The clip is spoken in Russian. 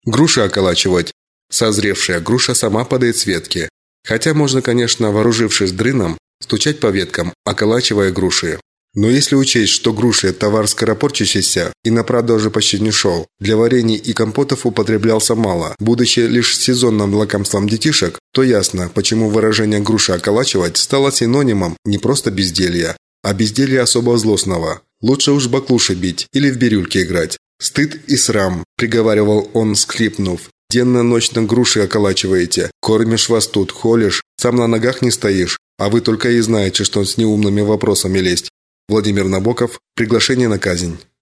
Груши околачивать. Созревшая груша сама падает с ветки. Хотя можно, конечно, вооружившись дрыном, стучать по веткам, околачивая груши. Но если учесть, что груши – товар скоропорчащийся и на продажу почти не шел, для варений и компотов употреблялся мало, будучи лишь сезонным лакомством детишек, то ясно, почему выражение «груша околачивать» стало синонимом не просто безделья, а безделья особо злостного. Лучше уж баклуши бить или в бирюльке играть. «Стыд и срам», – приговаривал он, скрипнув. «Денно-ночно груши околачиваете, кормишь вас тут, холишь, сам на ногах не стоишь, а вы только и знаете, что с неумными вопросами лезть». Владимир Набоков. Приглашение на казнь.